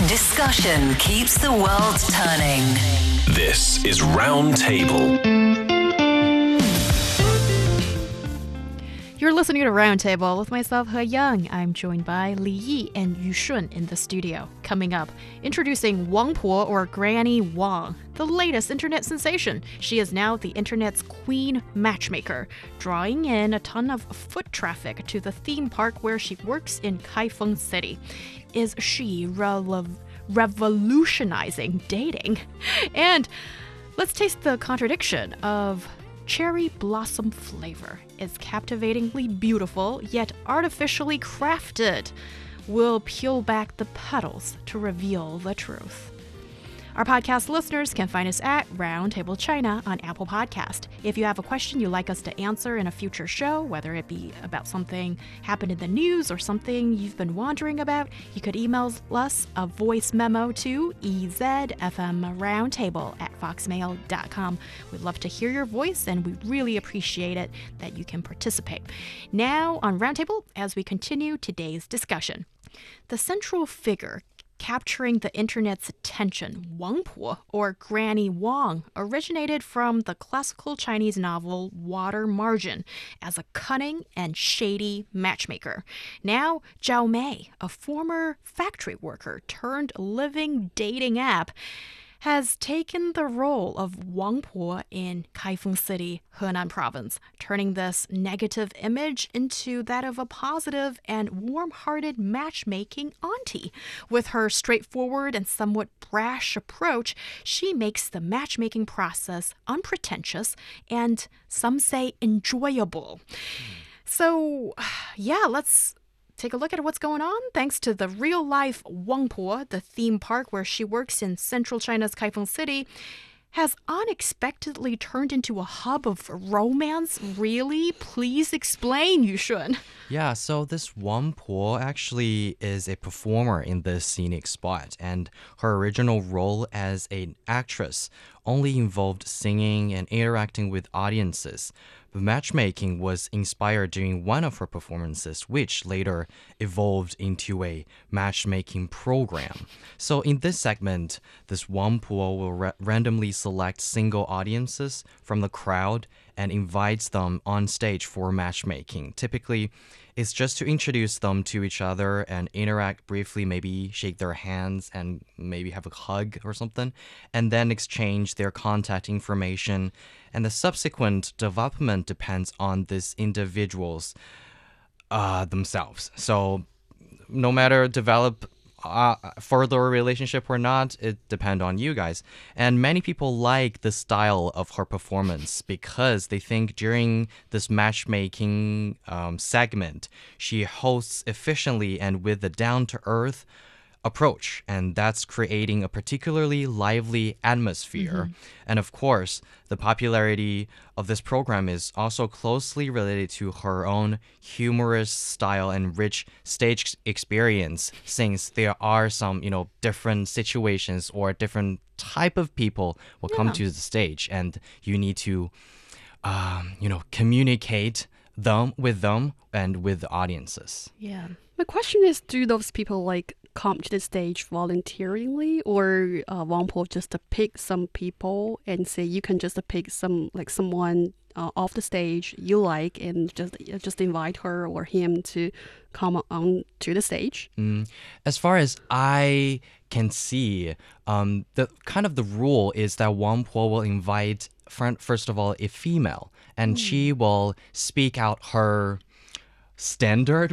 Discussion keeps the world turning. This is Roundtable. You're listening to Roundtable with myself, He Yang. I'm joined by Li Yi and Yu Shun in the studio. Coming up, introducing Wang Po or Granny Wang, the latest internet sensation. She is now the internet's queen matchmaker, drawing in a ton of foot traffic to the theme park where she works in Kaifeng City. Is she revolutionizing dating? And let's taste the contradiction of cherry blossom flavor. Is captivatingly beautiful, yet artificially crafted. We'll peel back the petals to reveal the truth. Our podcast listeners can find us at Roundtable China on Apple Podcast. If you have a question you'd like us to answer in a future show, whether it be about something happened in the news or something you've been wondering about, you could email us a voice memo to ezfmroundtable@foxmail.com. We'd love to hear your voice, and we really appreciate it that you can participate. Now on Roundtable, as we continue today's discussion, the central figure capturing the internet's attention, Wang Po, or Granny Wang, originated from the classical Chinese novel Water Margin as a cunning and shady matchmaker. Now, Zhao Mei, a former factory worker turned living dating app, has taken the role of Wang Po in Kaifeng City, Henan Province, turning this negative image into that of a positive and warm-hearted matchmaking auntie. With her straightforward and somewhat brash approach, she makes the matchmaking process unpretentious and, some say, enjoyable. So, yeah, let's take a look at what's going on. Thanks to the real-life Wang Po, the theme park where she works in central China's Kaifeng City has unexpectedly turned into a hub of romance. Really? Please explain, Yu Shun. Yeah, so this Wang Po actually is a performer in this scenic spot, and her original role as an actress only involved singing and interacting with audiences. But matchmaking was inspired during one of her performances, which later evolved into a matchmaking program. So in this segment, this Wang Po will randomly select single audiences from the crowd and invites them on stage for matchmaking. Typically, it's just to introduce them to each other and interact briefly, maybe shake their hands and maybe have a hug or something, and then exchange their contact information. And the subsequent development depends on these individuals themselves. So no matter develop further relationship or not, it depends on you guys. And many people like the style of her performance because they think during this matchmaking segment, she hosts efficiently and with a down-to-earth approach, and that's creating a particularly lively atmosphere. And of course, the popularity of this program is also closely related to her own humorous style and rich stage experience, since there are some, different situations or different type of people will come to the stage, and you need to, communicate with them and with the audiences. Yeah. My question is, do those people come to the stage voluntarily, or Wang Po just pick some people and say you can just pick someone off the stage you like and just invite her or him to come on to the stage? As far as I can see, the rule is that Wang Po will invite first of all a female, and she will speak out her standard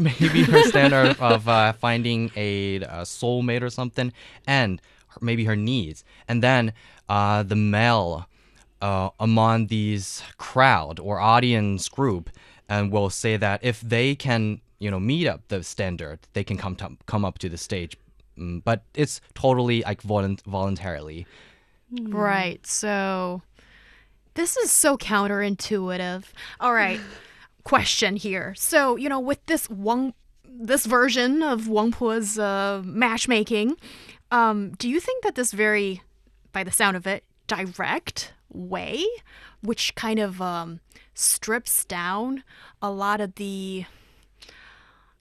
of finding a soulmate or something, and maybe her needs. And then the male among these crowd or audience group and will say that if they can meet up the standard, they can come up to the stage, but it's totally voluntarily. Right. So this is so counterintuitive. All right. Question here. So, with this version of Wang Po's matchmaking, do you think that this very, by the sound of it, direct way, which kind of strips down a lot of the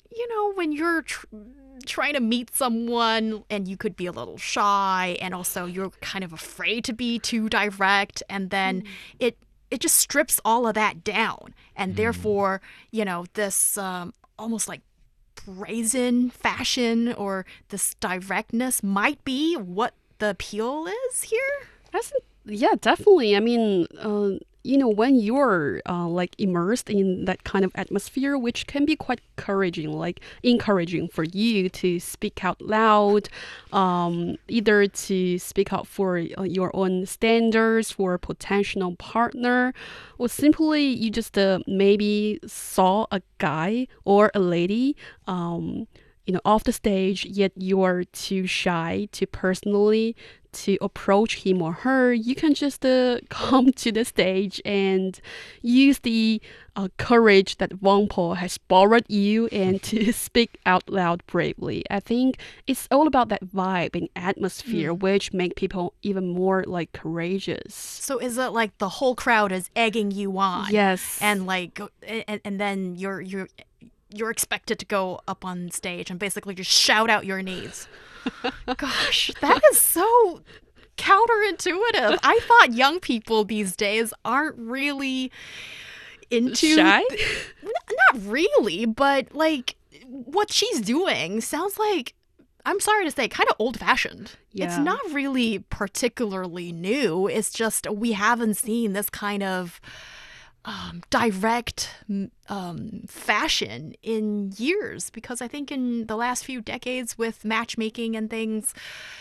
when you're trying to meet someone and you could be a little shy and also you're kind of afraid to be too direct, and then it just strips all of that down. And therefore, this almost like brazen fashion or this directness might be what the appeal is here. Yeah, definitely. I mean, when you're like immersed in that kind of atmosphere, which can be quite encouraging for you to speak out loud, either to speak out for your own standards for a potential partner, or simply you just maybe saw a guy or a lady off the stage, yet you're too shy to personally to approach him or her. You can just come to the stage and use the courage that Wang Po has borrowed you and to speak out loud bravely. I think it's all about that vibe and atmosphere which make people even more like courageous. So is it like the whole crowd is egging you on? Yes. And like and then you're expected to go up on stage and basically just shout out your needs. Gosh, that is so counterintuitive. I thought young people these days aren't really into... Shy? Not really, but like what she's doing sounds like, I'm sorry to say, kind of old-fashioned. Yeah. It's not really particularly new. It's just we haven't seen this kind of direct fashion in years, because I think in the last few decades with matchmaking and things,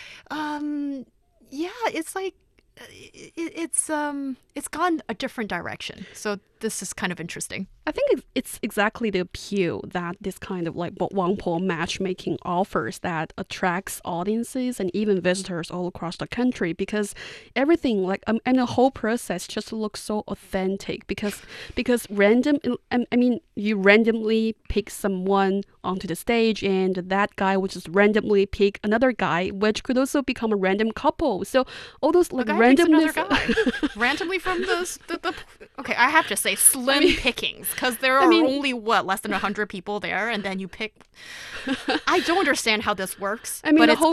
it's like it's gone a different direction. So this is kind of interesting. I think it's exactly the appeal that this kind of like Wang Po matchmaking offers that attracts audiences and even visitors all across the country, because everything and the whole process just looks so authentic because you randomly pick someone onto the stage and that guy would just randomly pick another guy, which could also become a random couple. So all those like randomness. Randomly from okay, I have to say slim pickings, because there are only less than 100 people there, and then you pick. I don't understand how this works, but it's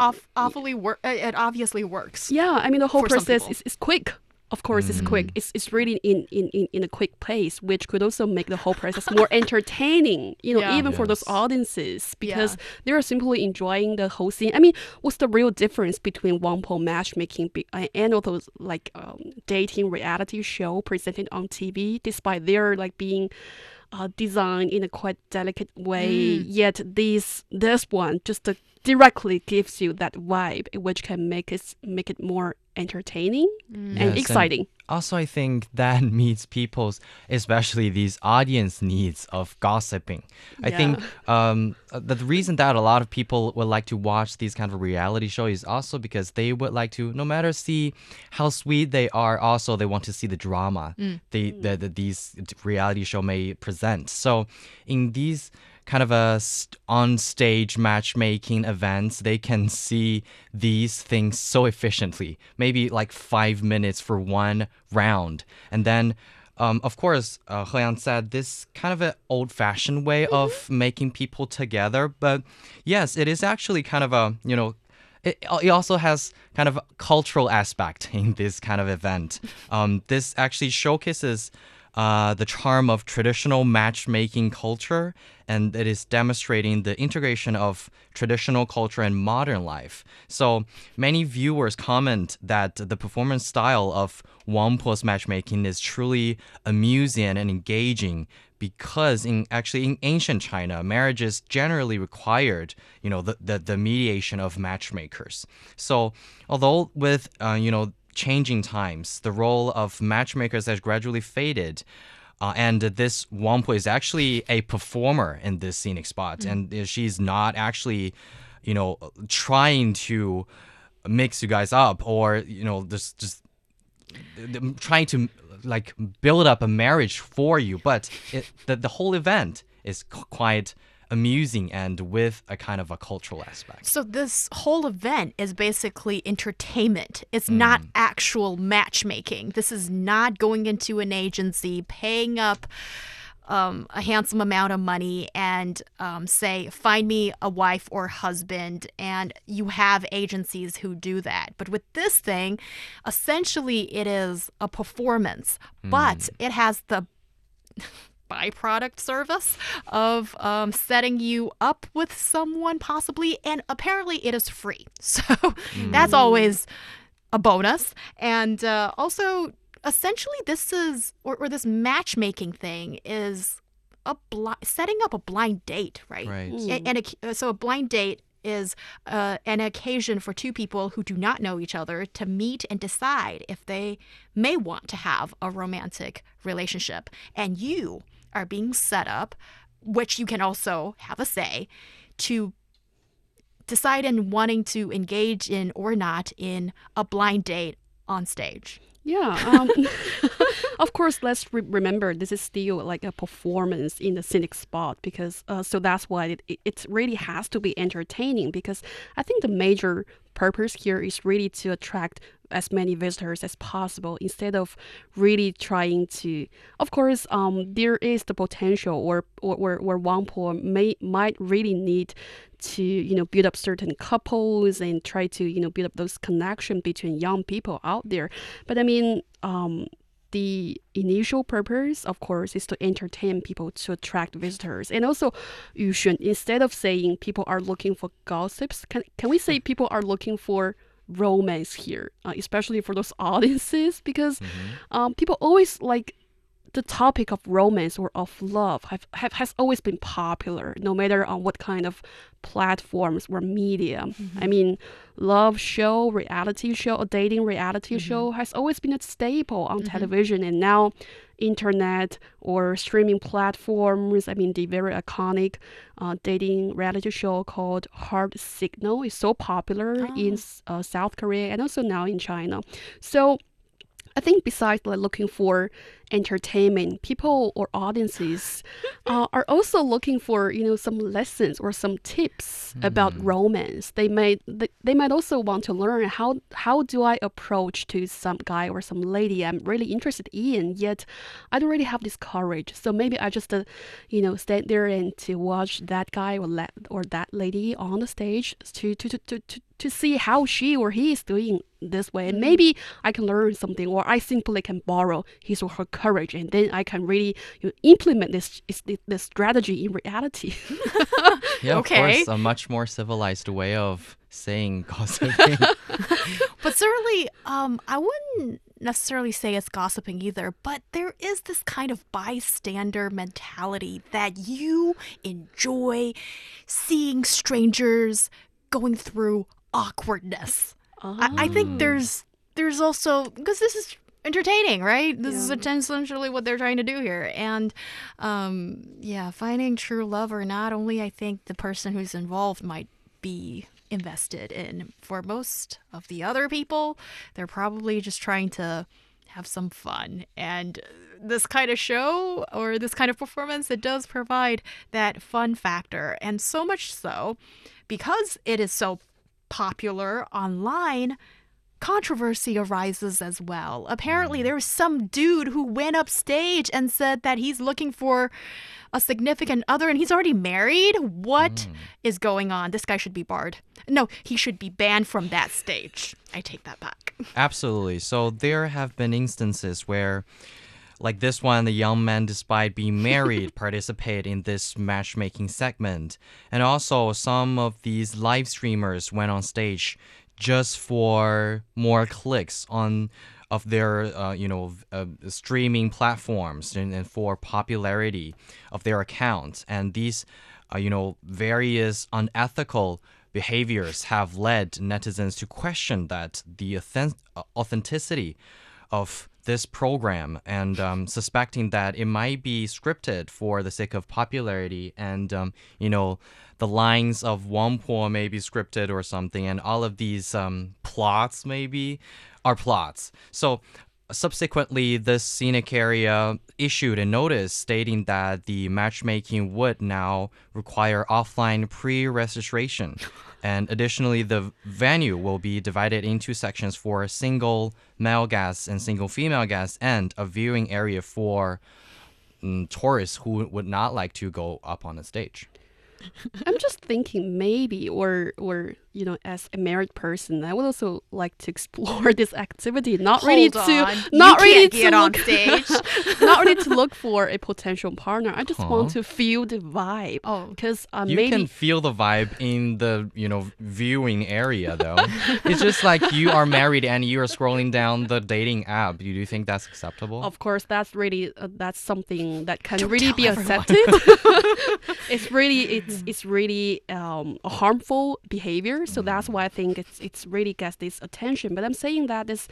it obviously works. Yeah, I mean the whole process is quick. Of course, it's quick. It's really in a quick pace, which could also make the whole process more entertaining. Even for those audiences, because they are simply enjoying the whole scene. I mean, what's the real difference between Wang Po matchmaking and all those like dating reality show presented on TV? Despite their like being designed in a quite delicate way, yet this one just directly gives you that vibe, which can make it more entertaining and exciting. And also, I think that meets people's, especially these audience needs of gossiping. I think the reason that a lot of people would like to watch these kind of reality shows is also because they would like to, no matter see how sweet they are, also they want to see the drama these reality show may present. So in these kind of on-stage matchmaking events, they can see these things so efficiently, maybe like 5 minutes for one round. And then, of course, He Yang said this kind of an old-fashioned way of making people together. But yes, it is actually kind of a, it also has kind of a cultural aspect in this kind of event. This actually showcases the charm of traditional matchmaking culture, and it is demonstrating the integration of traditional culture and modern life. So many viewers comment that the performance style of Wang Po's matchmaking is truly amusing and engaging, because in ancient China, marriages generally required, the mediation of matchmakers. So although with, changing times, the role of matchmakers has gradually faded. And this Wang Po is actually a performer in this scenic spot. And she's not actually, trying to mix you guys up or, just trying to like build up a marriage for you. But the whole event is quite amusing and with a kind of a cultural aspect. So this whole event is basically entertainment. It's not actual matchmaking. This is not going into an agency, paying up a handsome amount of money and say, find me a wife or husband, and you have agencies who do that. But with this thing, essentially it is a performance, but it has the byproduct service of setting you up with someone possibly, and apparently it is free. So that's always a bonus. And also, essentially, this is, or this matchmaking thing is setting up a blind date, right? Right. So a blind date is an occasion for two people who do not know each other to meet and decide if they may want to have a romantic relationship. And you are being set up, which you can also have a say, to decide in wanting to engage in or not in a blind date on stage. Yeah, of course, let's remember this is still like a performance in the scenic spot because so that's why it really has to be entertaining, because I think the major purpose here is really to attract as many visitors as possible instead of really trying to, of course, there is the potential where Wangpo might really need to, build up certain couples and try to, build up those connections between young people out there. But I mean, the initial purpose, of course, is to entertain people, to attract visitors. And also, Yushun, instead of saying people are looking for gossips, can we say people are looking for romance here, especially for those audiences? Because people always like the topic of romance or of love has always been popular, no matter on what kind of platforms or media. I mean, love show, reality show, a dating reality show has always been a staple on television, and now internet or streaming platforms. I mean, the very iconic dating reality show called Heart Signal is so popular in South Korea and also now in China. So I think besides like looking for entertainment, people or audiences are also looking for some lessons or some tips about romance. They might also want to learn how do I approach to some guy or some lady I'm really interested in, yet I don't really have this courage. So maybe I just stand there and to watch that guy or that lady on the stage to see how she or he is doing this way, and maybe I can learn something, or I simply can borrow his or her courage, and then I can really implement this strategy in reality. Yeah, Okay. of course, a much more civilized way of saying gossiping. But certainly, I wouldn't necessarily say it's gossiping either, but there is this kind of bystander mentality that you enjoy seeing strangers going through awkwardness. I think there's also, because this is entertaining, right? This is essentially what they're trying to do here. And finding true love or not, only I think the person who's involved might be invested in. For most of the other people, they're probably just trying to have some fun. And this kind of show or this kind of performance, it does provide that fun factor. And so much so, because it is so popular online, controversy arises as well. Apparently, there was some dude who went up stage and said that he's looking for a significant other and he's already married. What is going on? This guy should be barred. No, he should be banned from that stage. I take that back. Absolutely. So there have been instances where, like this one, the young man, despite being married, participate in this matchmaking segment. And also some of these live streamers went on stage just for more clicks of their streaming platforms and for popularity of their accounts. And these various unethical behaviors have led netizens to question that the authenticity of this program, and suspecting that it might be scripted for the sake of popularity, and the lines of Wangpo may be scripted or something, and all of these plots maybe are plots. So subsequently, this scenic area issued a notice stating that the matchmaking would now require offline pre-registration. And additionally, the venue will be divided into sections for single male guests and single female guests, and a viewing area for tourists who would not like to go up on a stage. I'm just thinking maybe, or as a married person, I would also like to explore this activity. Not ready Hold to, on. not You ready can't to get on look, stage. not ready to look for a potential partner. I just want to feel the vibe. Oh. Because You maybe can feel the vibe in the, viewing area, though. It's just like you are married and you are scrolling down the dating app. Do you think that's acceptable? of course, that's really that's something that can Don't really tell be everyone. accepted. it's really a harmful behavior. So that's why I think it's really gets this attention. But I'm saying that this,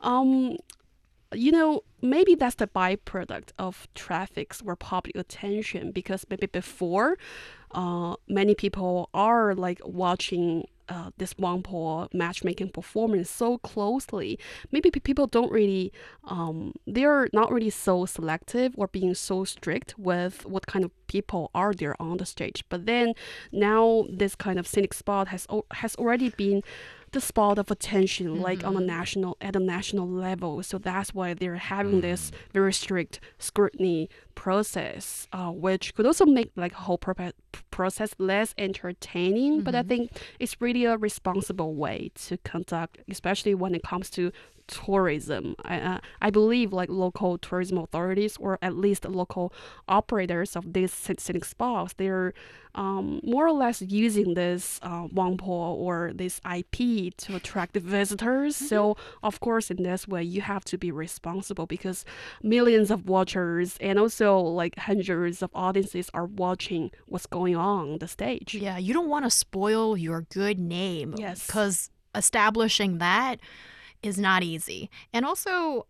maybe that's the byproduct of traffics or public attention, because maybe before, many people are like watching this Wangpo matchmaking performance so closely. Maybe people don't really, they're not really so selective or being so strict with what kind of people are there on the stage. But then now this kind of scenic spot has already been the spot of attention, like at a national level. So that's why they're having this very strict scrutiny process, which could also make like whole process less entertaining. But I think it's really a responsible way to conduct, especially when it comes to tourism. I believe like local tourism authorities, or at least local operators of these scenic spots, they're more or less using this Wangpo or this IP to attract the visitors. So of course, in this way, you have to be responsible, because millions of watchers and also like hundreds of audiences are watching what's going on the stage. Yeah, you don't want to spoil your good name. Yes. Because establishing that is not easy. And also,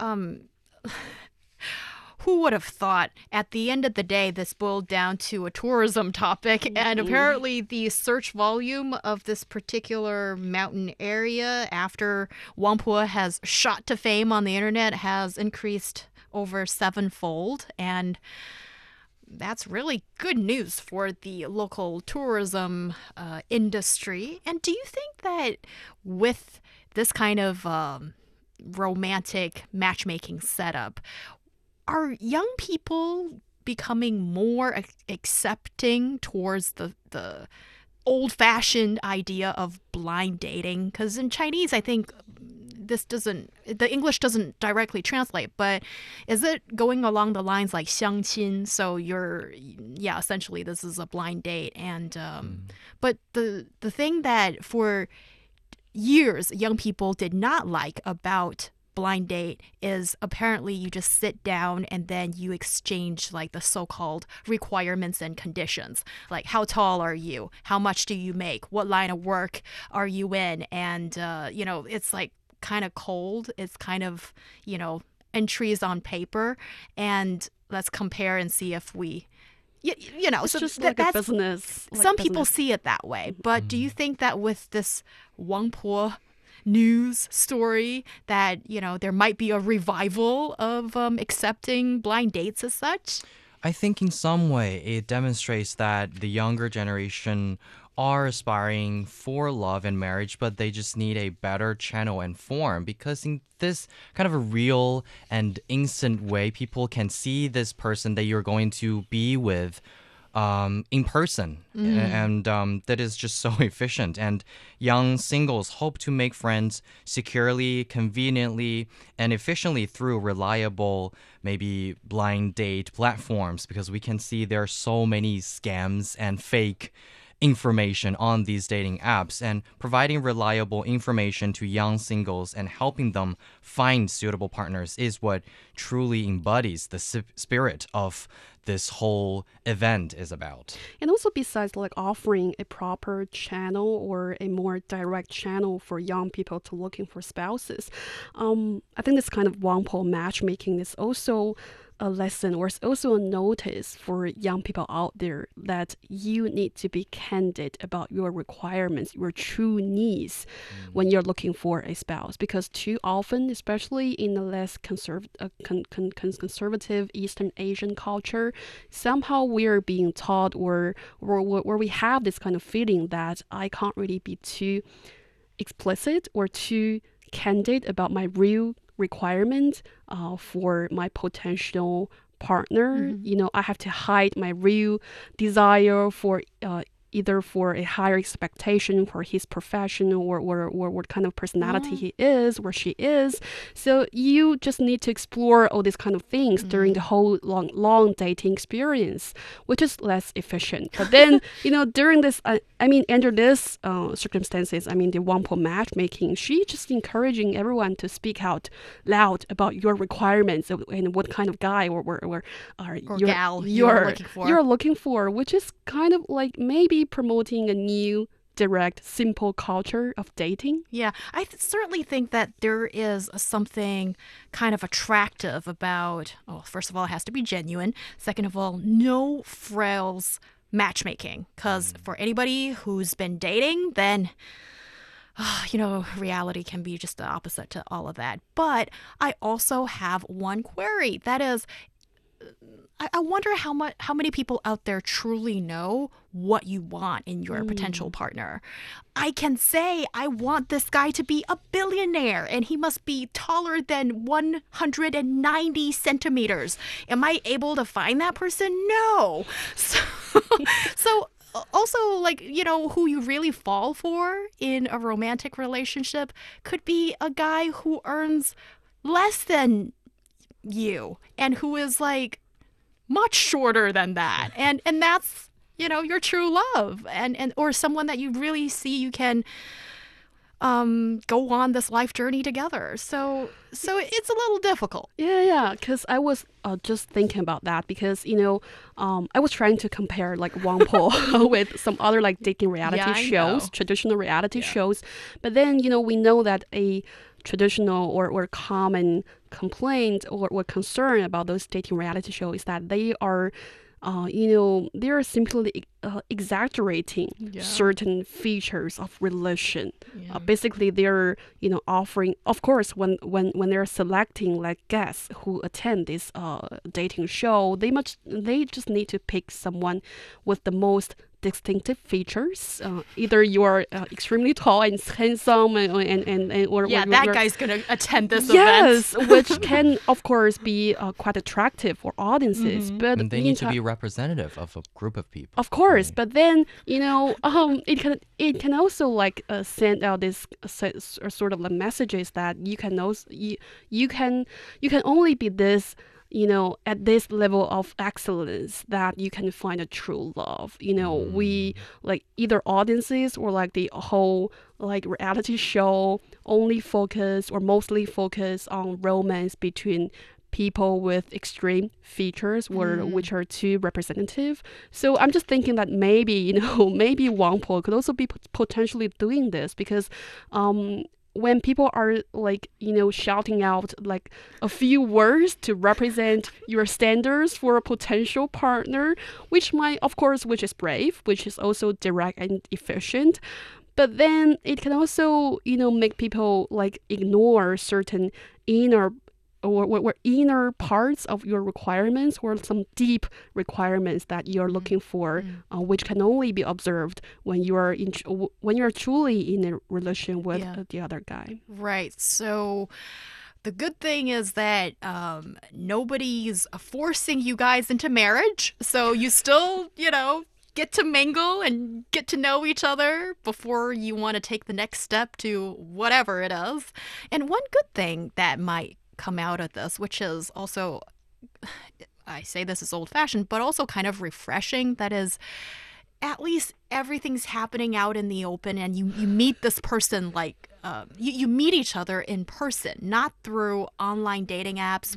who would have thought at the end of the day this boiled down to a tourism topic? And apparently the search volume of this particular mountain area after Wangpo has shot to fame on the internet has increased over 7-fold. And that's really good news for the local tourism industry. And do you think that with this kind of romantic matchmaking setup, are young people becoming more accepting towards the old-fashioned idea of blind dating? Because in Chinese, I think the English doesn't directly translate, but is it going along the lines like 相亲? So essentially this is a blind date. And but the thing that for years young people did not like about blind date is apparently you just sit down and then you exchange like the so-called requirements and conditions, like how tall are you, how much do you make, what line of work are you in, and it's like kind of cold. It's kind of entries on paper, and let's compare and see if we It's just like a business. Some people see it that way. But do you think that with this Wangpo news story that, there might be a revival of accepting blind dates as such? I think in some way it demonstrates that the younger generation are aspiring for love and marriage, but they just need a better channel and form, because in this kind of a real and instant way, people can see this person that you're going to be with in person. And that is just so efficient. And young singles hope to make friends securely, conveniently, and efficiently through reliable, maybe blind date platforms, because we can see there are so many scams and fake information on these dating apps. And providing reliable information to young singles and helping them find suitable partners is what truly embodies the spirit of this whole event is about. And also, besides like offering a proper channel or a more direct channel for young people to looking for spouses, I think this kind of Wangpo matchmaking is also a lesson, or it's also a notice for young people out there that you need to be candid about your requirements, your true needs when you're looking for a spouse. Because too often, especially in a less conservative Eastern Asian culture, somehow we're being taught or we have this kind of feeling that I can't really be too explicit or too candid about my real requirement for my potential partner, I have to hide my real desire for either for a higher expectation for his profession or what kind of personality he is or she is. So you just need to explore all these kind of things during the whole long dating experience, which is less efficient. But then, during this, under this circumstances, the Wangpo matchmaking, she just encouraging everyone to speak out loud about your requirements and what kind of guy or gal you're looking for, which is kind of like maybe promoting a new direct simple culture of dating. Yeah, I certainly think that there is something kind of attractive about, first of all, it has to be genuine. Second of all, no frills matchmaking, because for anybody who's been dating, then reality can be just the opposite to all of that. But I also have one query. That is, I wonder how many people out there truly know what you want in your potential partner. I can say, I want this guy to be a billionaire and he must be taller than 190 centimeters. Am I able to find that person? No. So also, who you really fall for in a romantic relationship could be a guy who earns less than you and who is much shorter than that, and that's your true love, and or someone that you really see you can go on this life journey together. So it's a little difficult. Yeah, because I was just thinking about that because I was trying to compare Wangpo with some other dating reality shows, traditional reality shows, but then we know that a traditional or common complaint or concern about those dating reality shows is that they are they are simply exaggerating certain features of religion. Basically, they're offering. Of course, when they're selecting guests who attend this dating show, they just need to pick someone with the most distinctive features. Either you're extremely tall and handsome, or that guy's gonna attend this event. Yes, which can of course be quite attractive for audiences. But And they need to be representative of a group of people. Of course, but then it can also send out this sort of messages that you can also you can only be this at this level of excellence that you can find a true love. We either audiences or the whole reality show only focus or mostly focus on romance between people with extreme features which are too representative. So I'm just thinking that maybe Wangpo could also be potentially doing this because when people are shouting out a few words to represent your standards for a potential partner, which is brave, which is also direct and efficient, but then it can also make people ignore certain inner parts of your requirements or some deep requirements that you're looking for, which can only be observed when you're truly in a relation with the other guy. Right. So the good thing is that nobody's forcing you guys into marriage. So you still, get to mingle and get to know each other before you want to take the next step to whatever it is. And one good thing that might come out of this, which is also, I say this is old-fashioned, but also kind of refreshing, that is, at least everything's happening out in the open and you meet this person you meet each other in person, not through online dating apps,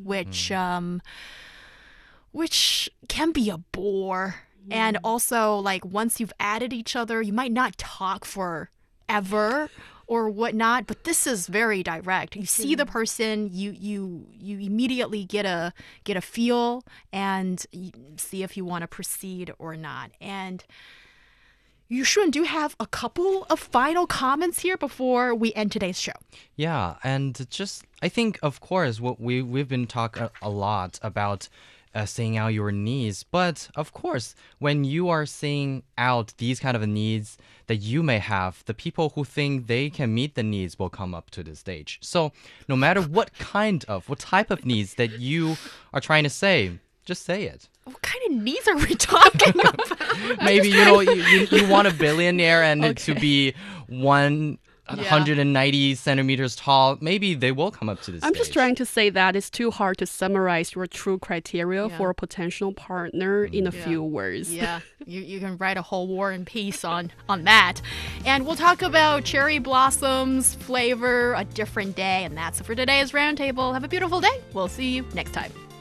which can be a bore. And also, once you've added each other, you might not talk forever or whatnot, but this is very direct. You see the person, you immediately get a feel and you see if you want to proceed or not. And Yushun, do you have a couple of final comments here before we end today's show? Yeah, and I think, of course, we've been talking a lot about saying out your needs. But of course, when you are saying out these kind of needs that you may have, the people who think they can meet the needs will come up to the stage. So no matter what type of needs that you are trying to say, Just say it. What kind of needs are we talking about? Maybe you want a billionaire and it to be 190 centimeters tall. Maybe they will come up to this. I'm just trying to say that it's too hard to summarize your true criteria Yeah. for a potential partner in a few words. Yeah, you can write a whole War and Peace on that. And we'll talk about cherry blossoms, flavor, a different day. And that's it for today's Roundtable. Have a beautiful day. We'll see you next time.